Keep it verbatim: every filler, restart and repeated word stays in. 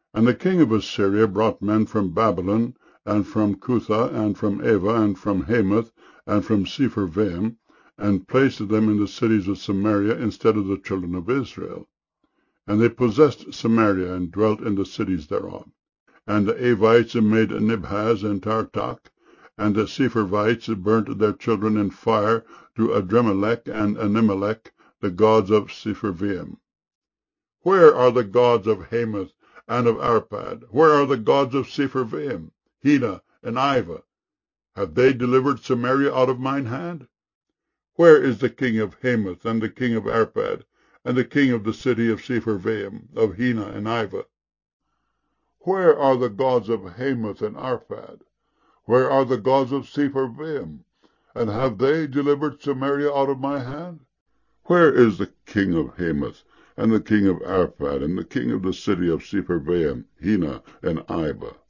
And the king of Assyria brought men from Babylon, and from Cutha, and from Ava, and from Hamath, and from Sepharvaim, and placed them in the cities of Samaria instead of the children of Israel. And they possessed Samaria, and dwelt in the cities thereof. And the Avites made Nibhaz and Tartak, and the Sepharvites burnt their children in fire to Adremelech and Animelech, the gods of Sepharvaim. Where are the gods of Hamath and of Arpad? Where are the gods of Sepharvaim, Hena, and Ivah? Have they delivered Samaria out of mine hand? Where is the king of Hamath, and the king of Arpad, and the king of the city of Sepharvaim, of Hena and Ivah? Where are the gods of Hamath and Arpad? Where are the gods of Sepharvaim? And have they delivered Samaria out of my hand? Where is the king of Hamath, and the king of Arpad, and the king of the city of Sepharvaim, Hena and Ivah?